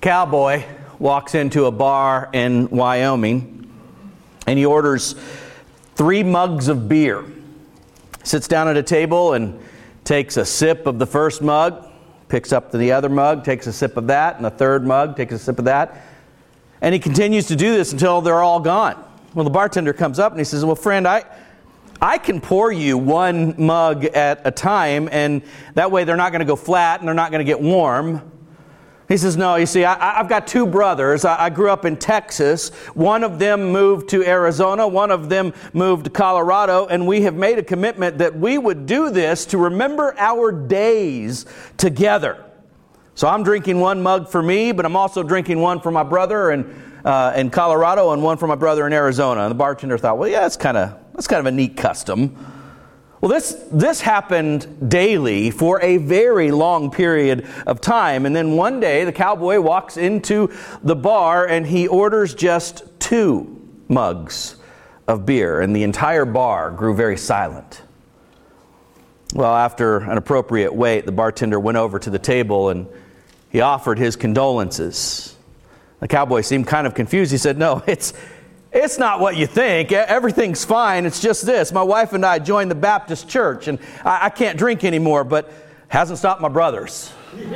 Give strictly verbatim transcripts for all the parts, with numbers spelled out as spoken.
cowboy walks into a bar in Wyoming and he orders three mugs of beer. Sits down at a table and takes a sip of the first mug, picks up the other mug, takes a sip of that, and a third mug, takes a sip of that. And he continues to do this until they're all gone. Well, the bartender comes up and he says, well, friend, I I can pour you one mug at a time, and that way they're not going to go flat and they're not going to get warm. He says, no, you see, I, I've got two brothers. I, I grew up in Texas. One of them moved to Arizona. One of them moved to Colorado. And we have made a commitment that we would do this to remember our days together. So I'm drinking one mug for me, but I'm also drinking one for my brother in, uh, in Colorado and one for my brother in Arizona. And the bartender thought, well, yeah, that's kind of that's kind of a neat custom. Well, this this happened daily for a very long period of time. And then one day, the cowboy walks into the bar and he orders just two mugs of beer. And the entire bar grew very silent. Well, after an appropriate wait, the bartender went over to the table and he offered his condolences. The cowboy seemed kind of confused. He said, no, it's... It's not what you think. Everything's fine. It's just this. My wife and I joined the Baptist church, and I, I can't drink anymore, but hasn't stopped my brothers.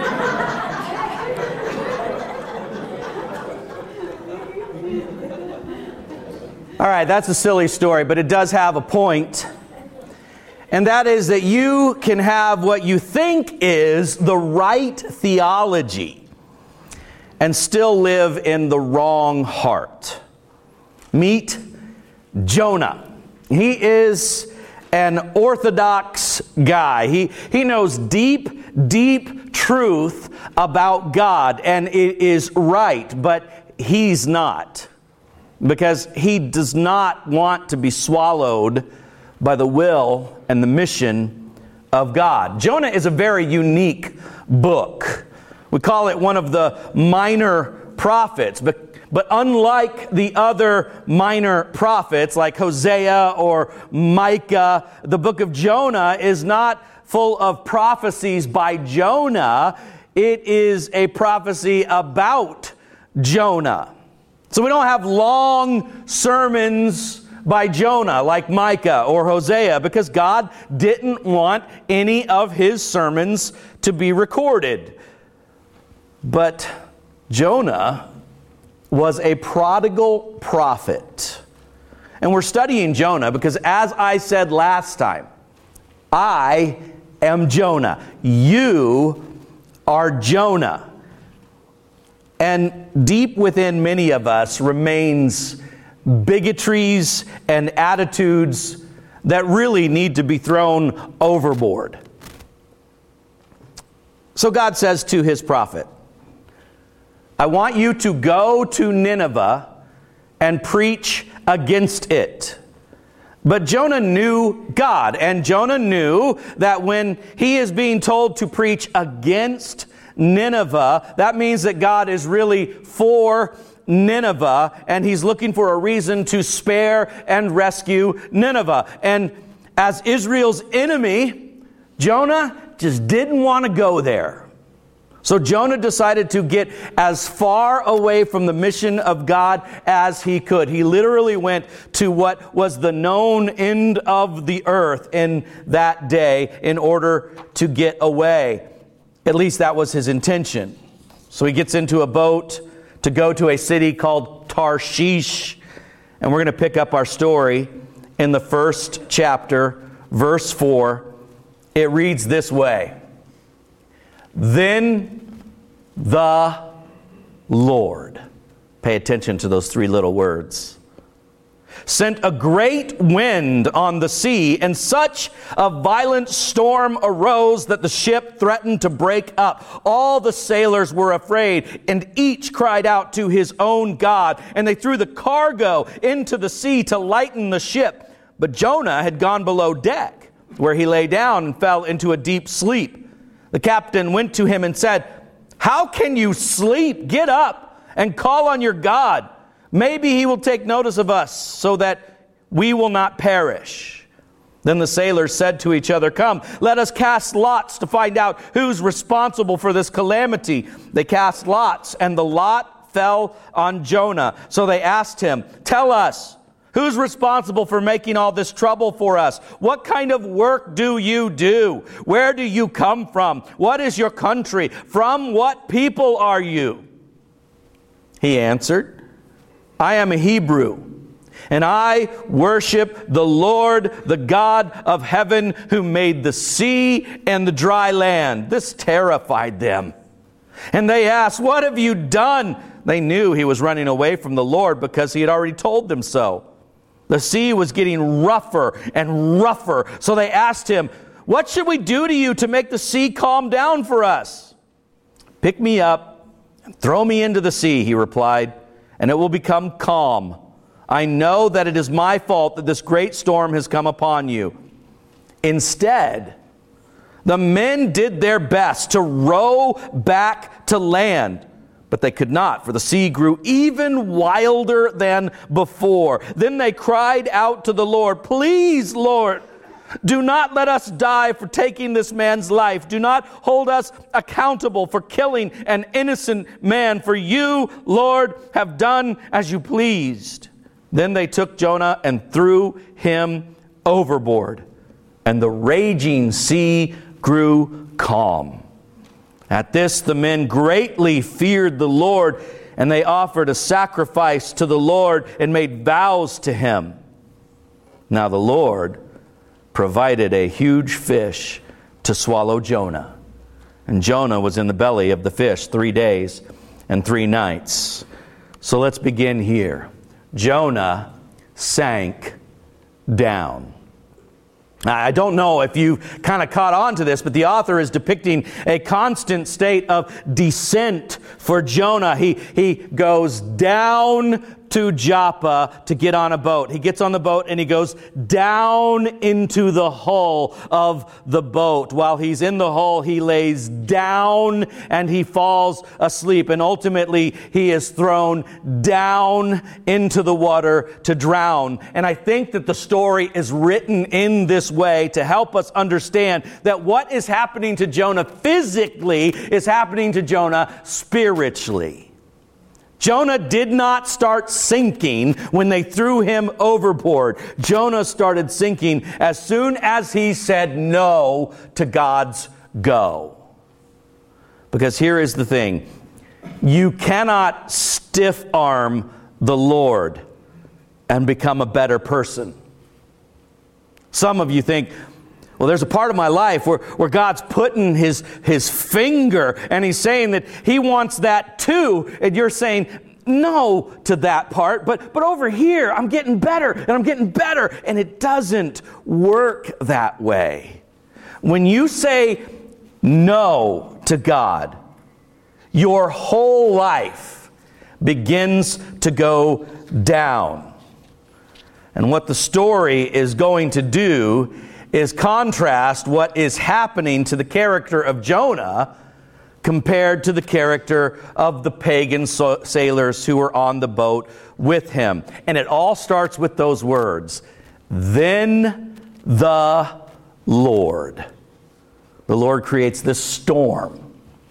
All right, that's a silly story, but it does have a point. And that is that you can have what you think is the right theology and still live in the wrong heart. Meet Jonah. He is an orthodox guy. He, he knows deep, deep truth about God, and it is right, but he's not. Because he does not want to be swallowed by the will and the mission of God. Jonah is a very unique book. We call it one of the minor prophets, but But unlike the other minor prophets like Hosea or Micah, the book of Jonah is not full of prophecies by Jonah. It is a prophecy about Jonah. So we don't have long sermons by Jonah like Micah or Hosea because God didn't want any of his sermons to be recorded. But Jonah was a prodigal prophet. And we're studying Jonah because, as I said last time, I am Jonah. You are Jonah. And deep within many of us remains bigotries and attitudes that really need to be thrown overboard. So God says to his prophet, I want you to go to Nineveh and preach against it. But Jonah knew God, and Jonah knew that when he is being told to preach against Nineveh, that means that God is really for Nineveh, and he's looking for a reason to spare and rescue Nineveh. And as Israel's enemy, Jonah just didn't want to go there. So Jonah decided to get as far away from the mission of God as he could. He literally went to what was the known end of the earth in that day in order to get away. At least that was his intention. So he gets into a boat to go to a city called Tarshish. And we're going to pick up our story in the first chapter, verse four. It reads this way. Then the Lord, pay attention to those three little words, sent a great wind on the sea, and such a violent storm arose that the ship threatened to break up. All the sailors were afraid, and each cried out to his own God, and they threw the cargo into the sea to lighten the ship. But Jonah had gone below deck, where he lay down and fell into a deep sleep. The captain went to him and said, "How can you sleep? Get up and call on your God. Maybe he will take notice of us so that we will not perish." Then the sailors said to each other, "Come, let us cast lots to find out who's responsible for this calamity." They cast lots, and the lot fell on Jonah. So they asked him, "Tell us, who's responsible for making all this trouble for us? What kind of work do you do? Where do you come from? What is your country? From what people are you?" He answered, "I am a Hebrew, and I worship the Lord, the God of heaven, who made the sea and the dry land." This terrified them. And they asked, "What have you done?" They knew he was running away from the Lord because he had already told them so. The sea was getting rougher and rougher. So they asked him, "What should we do to you to make the sea calm down for us?" "Pick me up and throw me into the sea," he replied, "and it will become calm. I know that it is my fault that this great storm has come upon you." Instead, the men did their best to row back to land, but they could not, for the sea grew even wilder than before. Then they cried out to the Lord, "Please, Lord, do not let us die for taking this man's life. Do not hold us accountable for killing an innocent man, for you, Lord, have done as you pleased." Then they took Jonah and threw him overboard, and the raging sea grew calm. At this, the men greatly feared the Lord, and they offered a sacrifice to the Lord and made vows to him. Now the Lord provided a huge fish to swallow Jonah, and Jonah was in the belly of the fish three days and three nights. So let's begin here. Jonah sank down. I don't know if you've kind of caught on to this, but the author is depicting a constant state of descent for Jonah. He, he goes down to Joppa to get on a boat. He gets on the boat and he goes down into the hull of the boat. While he's in the hull, he lays down and he falls asleep. And ultimately, he is thrown down into the water to drown. And I think that the story is written in this way to help us understand that what is happening to Jonah physically is happening to Jonah spiritually. Jonah did not start sinking when they threw him overboard. Jonah started sinking as soon as he said no to God's go. Because here is the thing. You cannot stiff-arm the Lord and become a better person. Some of you think, well, there's a part of my life where, where God's putting his, his finger and he's saying that he wants that too. And you're saying no to that part. But, but over here, I'm getting better and I'm getting better. And it doesn't work that way. When you say no to God, your whole life begins to go down. And what the story is going to do is contrast what is happening to the character of Jonah compared to the character of the pagan so- sailors who were on the boat with him. And it all starts with those words, "Then the Lord." The Lord creates this storm.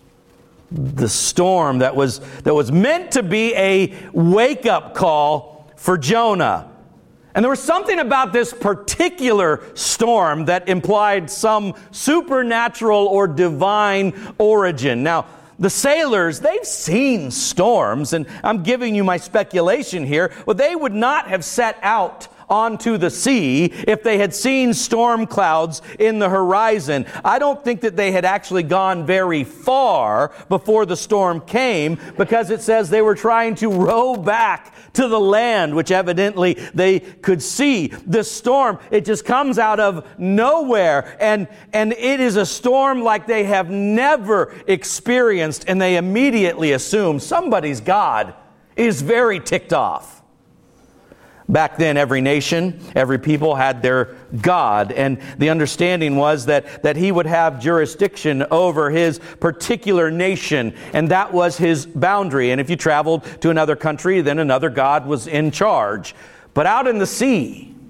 The storm that was, that was meant to be a wake-up call for Jonah. And there was something about this particular storm that implied some supernatural or divine origin. Now, the sailors, they've seen storms, and I'm giving you my speculation here. Well, they would not have set out onto the sea if they had seen storm clouds in the horizon. I don't think that they had actually gone very far before the storm came, because it says they were trying to row back to the land, which evidently they could see. The storm, it just comes out of nowhere, and, and it is a storm like they have never experienced, and they immediately assume somebody's God is very ticked off. Back then, every nation, every people had their God, and the understanding was that, that he would have jurisdiction over his particular nation, and that was his boundary. And if you traveled to another country, then another God was in charge. But out in the sea,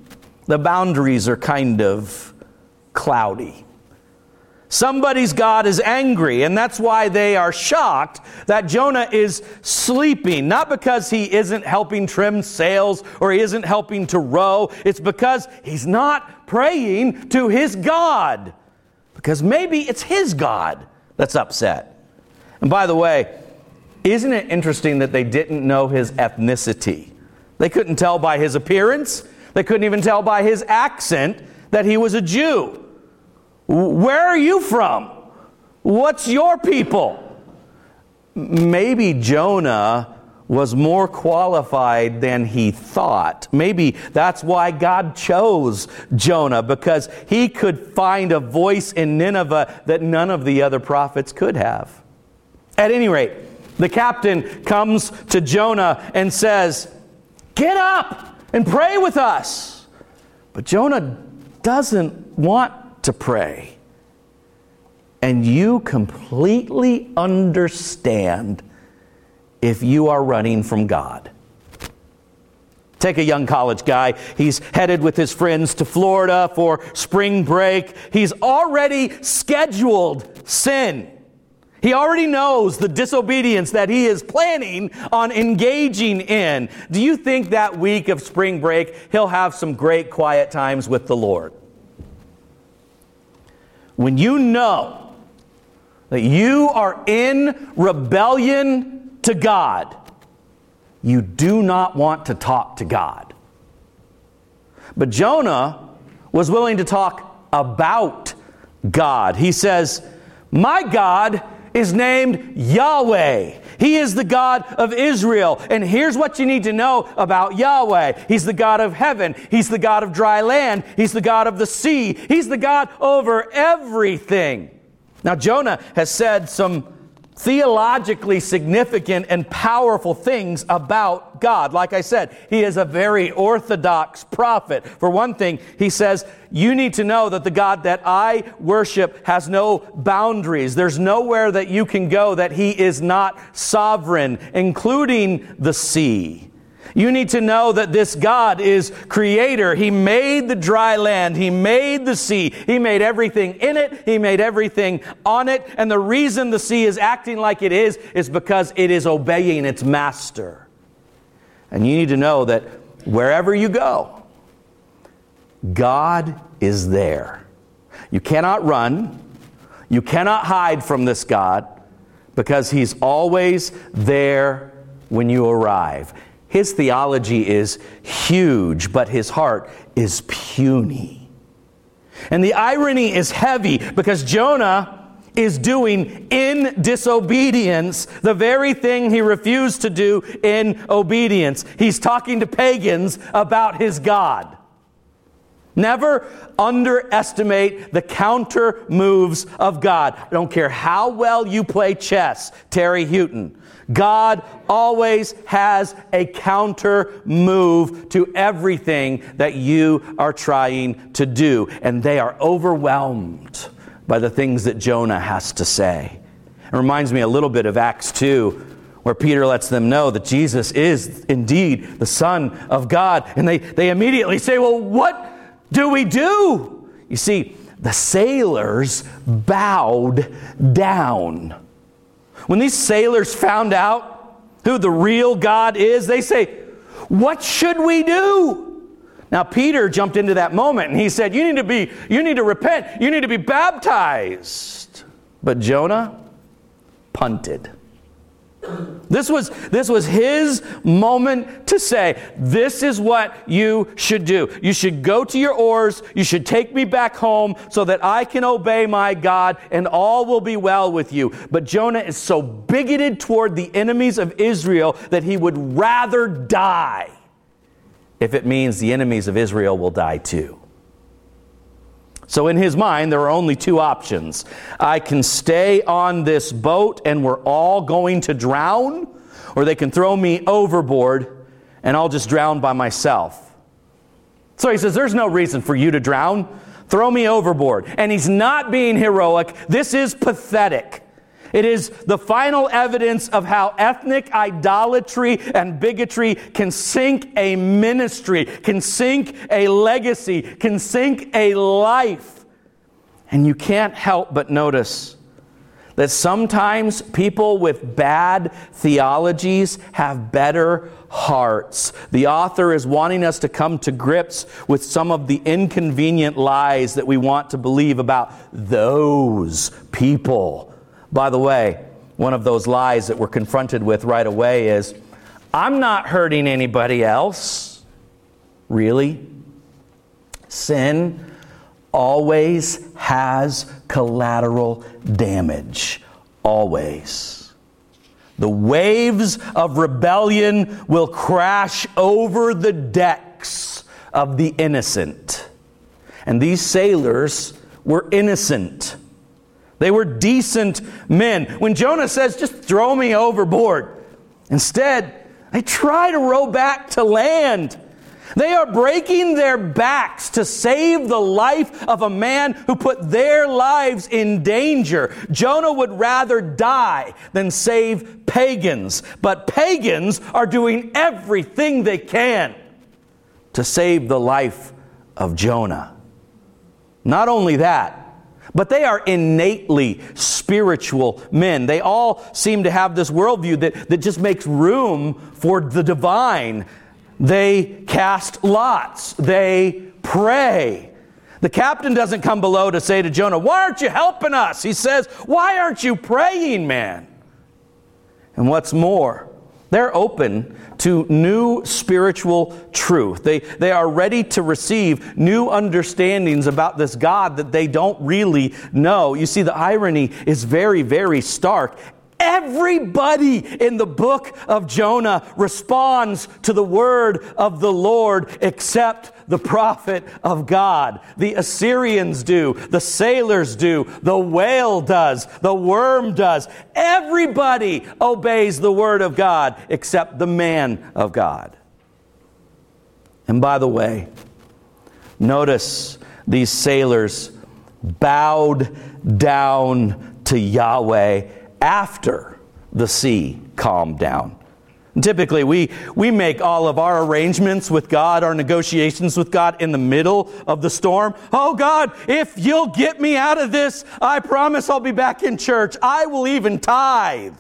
the boundaries are kind of cloudy. Somebody's God is angry, and that's why they are shocked that Jonah is sleeping. Not because he isn't helping trim sails or he isn't helping to row. It's because he's not praying to his God. Because maybe it's his God that's upset. And by the way, isn't it interesting that they didn't know his ethnicity? They couldn't tell by his appearance. They couldn't even tell by his accent that he was a Jew. Where are you from? What's your people? Maybe Jonah was more qualified than he thought. Maybe that's why God chose Jonah, because he could find a voice in Nineveh that none of the other prophets could have. At any rate, the captain comes to Jonah and says, "Get up and pray with us." But Jonah doesn't want to pray. And you completely understand if you are running from God. Take a young college guy. He's headed with his friends to Florida for spring break. He's already scheduled sin. He already knows the disobedience that he is planning on engaging in. Do you think that week of spring break he'll have some great quiet times with the Lord? When you know that you are in rebellion to God, you do not want to talk to God. But Jonah was willing to talk about God. He says, "My God is named Yahweh. He is the God of Israel. And here's what you need to know about Yahweh. He's the God of heaven. He's the God of dry land. He's the God of the sea. He's the God over everything." Now, Jonah has said some theologically significant and powerful things about God. Like I said, he is a very orthodox prophet. For one thing, he says, you need to know that the God that I worship has no boundaries. There's nowhere that you can go that he is not sovereign, including the sea. You need to know that this God is creator. He made the dry land. He made the sea. He made everything in it. He made everything on it. And the reason the sea is acting like it is, is because it is obeying its master. And you need to know that wherever you go, God is there. You cannot run. You cannot hide from this God, because he's always there when you arrive. His theology is huge, but his heart is puny. And the irony is heavy, because Jonah is doing in disobedience the very thing he refused to do in obedience. He's talking to pagans about his God. Never underestimate the counter moves of God. I don't care how well you play chess, Terry Houghton. God always has a counter move to everything that you are trying to do. And they are overwhelmed by the things that Jonah has to say. It reminds me a little bit of Acts two, where Peter lets them know that Jesus is indeed the Son of God. And they, they immediately say, well, what do we do? You see, the sailors bowed down. When these sailors found out who the real God is, they say, what should we do? Now, Peter jumped into that moment and he said, you need to be, you need to repent. You need to be baptized. But Jonah punted. This was, this was his moment to say, this is what you should do. You should go to your oars. You should take me back home so that I can obey my God and all will be well with you. But Jonah is so bigoted toward the enemies of Israel that he would rather die if it means the enemies of Israel will die too. So in his mind, there are only two options. I can stay on this boat and we're all going to drown, or they can throw me overboard and I'll just drown by myself. So he says, there's no reason for you to drown. Throw me overboard. And he's not being heroic. This is pathetic. It is the final evidence of how ethnic idolatry and bigotry can sink a ministry, can sink a legacy, can sink a life. And you can't help but notice that sometimes people with bad theologies have better hearts. The author is wanting us to come to grips with some of the inconvenient lies that we want to believe about those people. By the way, one of those lies that we're confronted with right away is, I'm not hurting anybody else. Really? Sin always has collateral damage. Always. The waves of rebellion will crash over the decks of the innocent. And these sailors were innocent. They were decent men. When Jonah says, just throw me overboard, instead, they try to row back to land. They are breaking their backs to save the life of a man who put their lives in danger. Jonah would rather die than save pagans. But pagans are doing everything they can to save the life of Jonah. Not only that, but they are innately spiritual men. They all seem to have this worldview that, that just makes room for the divine. They cast lots. They pray. The captain doesn't come below to say to Jonah, why aren't you helping us? He says, why aren't you praying, man? And what's more, they're open to new spiritual truth. They, they are ready to receive new understandings about this God that they don't really know. You see, the irony is very, very stark. Everybody in the book of Jonah responds to the word of the Lord except the prophet of God. The Assyrians do, the sailors do, the whale does, the worm does. Everybody obeys the word of God except the man of God. And by the way, notice these sailors bowed down to Yahweh after the sea calmed down. And typically, we, we make all of our arrangements with God, our negotiations with God in the middle of the storm. Oh God, if you'll get me out of this, I promise I'll be back in church. I will even tithe.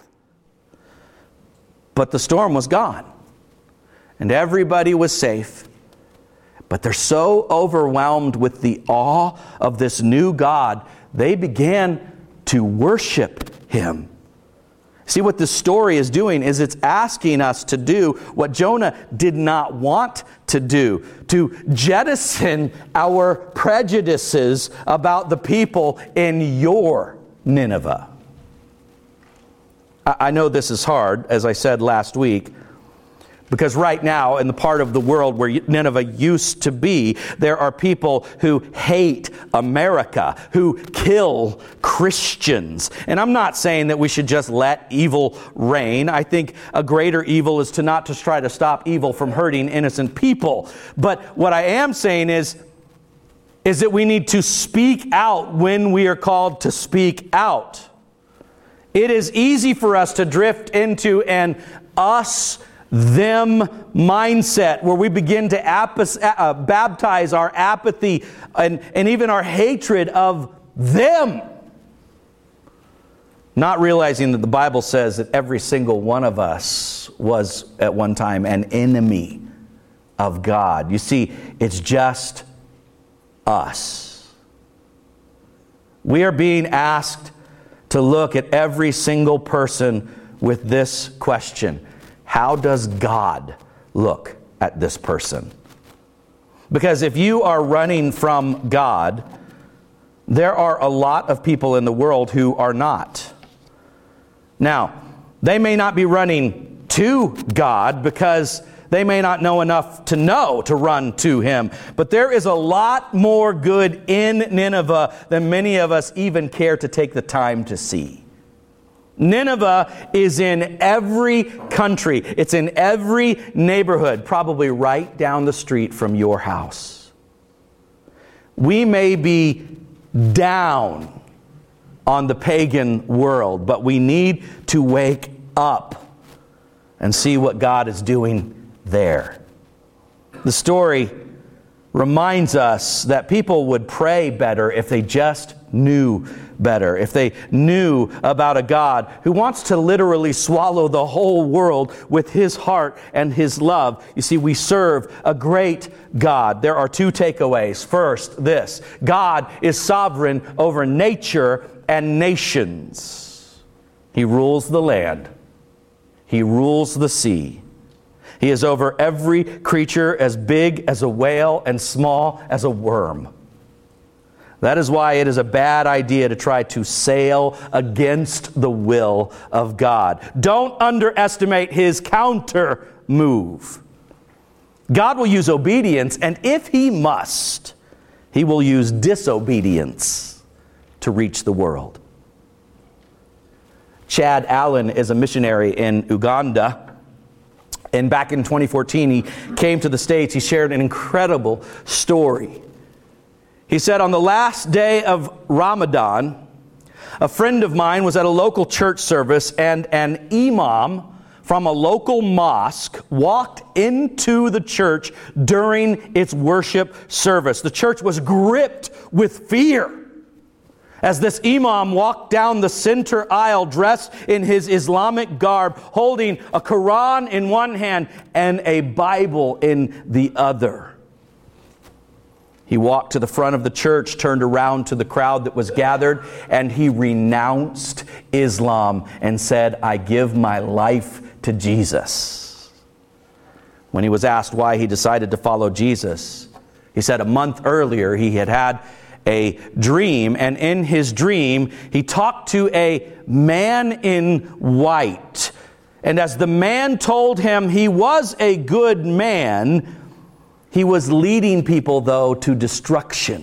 But the storm was gone, and everybody was safe. But they're so overwhelmed with the awe of this new God, they began to worship Him. See, what this story is doing is it's asking us to do what Jonah did not want to do, to jettison our prejudices about the people in your Nineveh. I know this is hard, as I said last week, because right now, in the part of the world where Nineveh used to be, there are people who hate America, who kill Christians. And I'm not saying that we should just let evil reign. I think a greater evil is to not just try to stop evil from hurting innocent people. But what I am saying is, is that we need to speak out when we are called to speak out. It is easy for us to drift into an us them mindset where we begin to ap- uh, baptize our apathy and, and even our hatred of them. Not realizing that the Bible says that every single one of us was at one time an enemy of God. You see, it's just us. We are being asked to look at every single person with this question: how does God look at this person? Because if you are running from God, there are a lot of people in the world who are not. Now, they may not be running to God because they may not know enough to know to run to Him. But there is a lot more good in Nineveh than many of us even care to take the time to see. Nineveh is in every country. It's in every neighborhood, probably right down the street from your house. We may be down on the pagan world, but we need to wake up and see what God is doing there. The story reminds us that people would pray better if they just knew better, if they knew about a God who wants to literally swallow the whole world with His heart and His love. You see, we serve a great God. There are two takeaways. First, this: God is sovereign over nature and nations. He rules the land. He rules the sea. He is over every creature, as big as a whale and small as a worm. That is why it is a bad idea to try to sail against the will of God. Don't underestimate His counter move. God will use obedience, and if He must, He will use disobedience to reach the world. Chad Allen is a missionary in Uganda. And back in twenty fourteen, he came to the States. He shared an incredible story. He said, on the last day of Ramadan, a friend of mine was at a local church service, and an imam from a local mosque walked into the church during its worship service. The church was gripped with fear as this imam walked down the center aisle dressed in his Islamic garb, holding a Quran in one hand and a Bible in the other. He walked to the front of the church, turned around to the crowd that was gathered, and he renounced Islam and said, "I give my life to Jesus." When he was asked why he decided to follow Jesus, he said a month earlier he had had a dream, and in his dream he talked to a man in white. And as the man told him he was a good man, he was leading people, though, to destruction.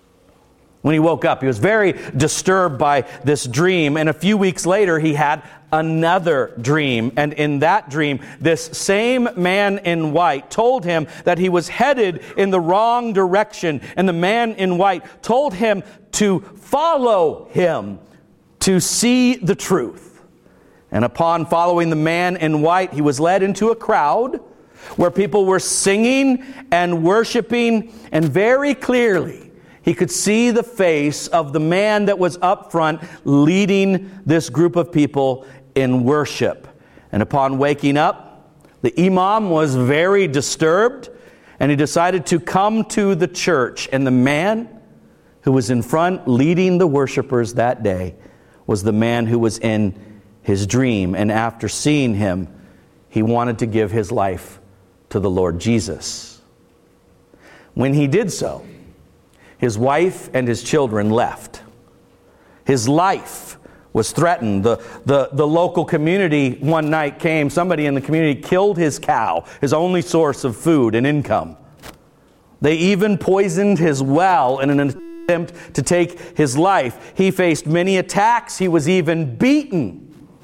When he woke up, he was very disturbed by this dream, and a few weeks later he had another dream. And in that dream, this same man in white told him that he was headed in the wrong direction, and the man in white told him to follow him to see the truth. And upon following the man in white, he was led into a crowd where people were singing and worshiping, and very clearly he could see the face of the man that was up front leading this group of people in worship. And upon waking up, the imam was very disturbed, and he decided to come to the church. And the man who was in front leading the worshipers that day was the man who was in his dream. And after seeing him, he wanted to give his life to the Lord Jesus. When he did so, his wife and his children left. His life was threatened. The, the, the local community one night came. Somebody in the community killed his cow, his only source of food and income. They even poisoned his well in an attempt to take his life. He faced many attacks. He was even beaten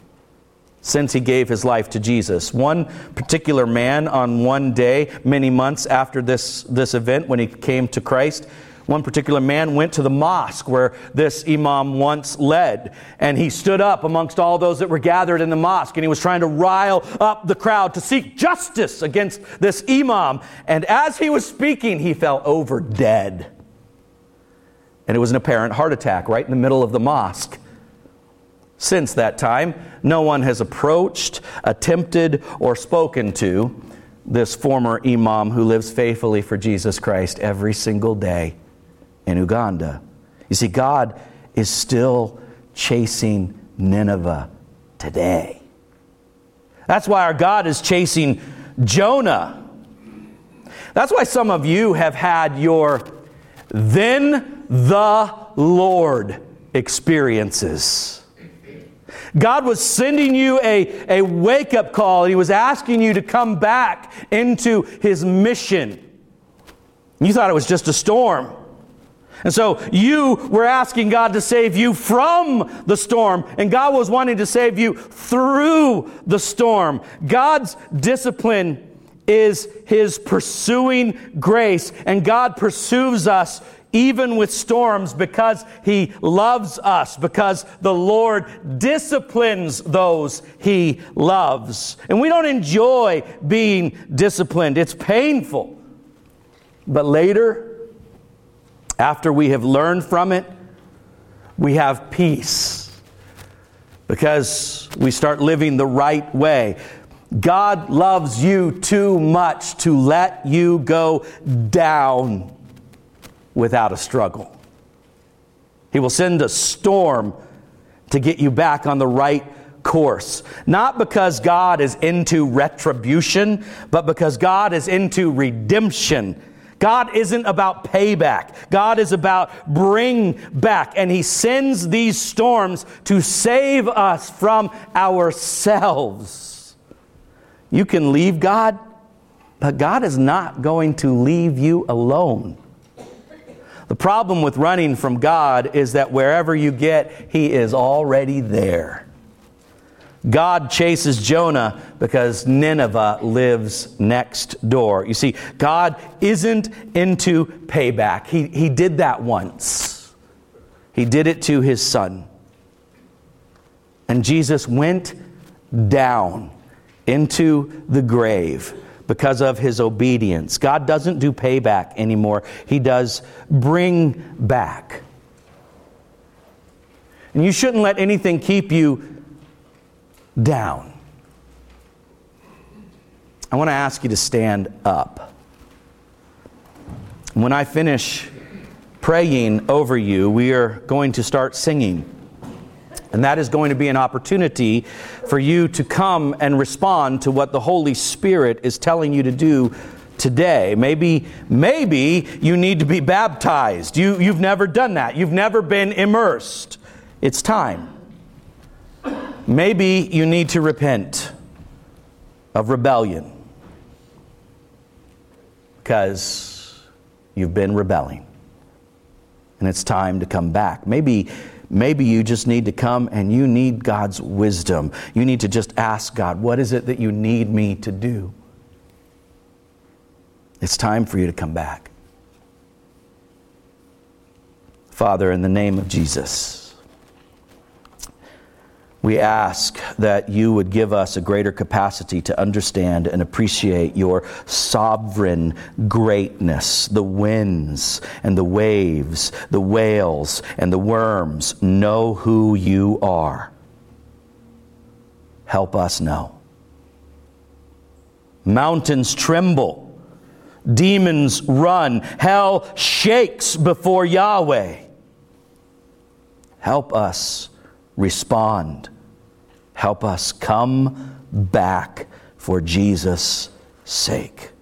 since he gave his life to Jesus. One particular man on one day, many months after this, this event when he came to Christ, one particular man went to the mosque where this imam once led, and he stood up amongst all those that were gathered in the mosque, and he was trying to rile up the crowd to seek justice against this imam. And as he was speaking, he fell over dead. And it was an apparent heart attack right in the middle of the mosque. Since that time, no one has approached, attempted, or spoken to this former imam who lives faithfully for Jesus Christ every single day in Uganda. You see, God is still chasing Nineveh today. That's why our God is chasing Jonah. That's why some of you have had your "then the Lord" experiences. God was sending you a, a wake-up call. He was asking you to come back into His mission. You thought it was just a storm. And so you were asking God to save you from the storm, and God was wanting to save you through the storm. God's discipline is His pursuing grace. And God pursues us even with storms because He loves us, because the Lord disciplines those He loves. And we don't enjoy being disciplined. It's painful. But later, after we have learned from it, we have peace because we start living the right way. God loves you too much to let you go down without a struggle. He will send a storm to get you back on the right course. Not because God is into retribution, but because God is into redemption. God isn't about payback. God is about bring back. And He sends these storms to save us from ourselves. You can leave God, but God is not going to leave you alone. The problem with running from God is that wherever you get, He is already there. God chases Jonah because Nineveh lives next door. You see, God isn't into payback. He, he did that once. He did it to His Son. And Jesus went down into the grave because of His obedience. God doesn't do payback anymore. He does bring back. And you shouldn't let anything keep you down. I want to ask you to stand up. When I finish praying over you, we are going to start singing. And that is going to be an opportunity for you to come and respond to what the Holy Spirit is telling you to do today. Maybe, maybe you need to be baptized. You, you've never done that. You've never been immersed. It's time. Maybe you need to repent of rebellion because you've been rebelling. And it's time to come back. Maybe Maybe you just need to come and you need God's wisdom. You need to just ask God, what is it that you need me to do? It's time for you to come back. Father, in the name of Jesus, we ask that you would give us a greater capacity to understand and appreciate your sovereign greatness. The winds and the waves, the whales and the worms know who you are. Help us know. Mountains tremble. Demons run. Hell shakes before Yahweh. Help us respond. Help us come back for Jesus' sake.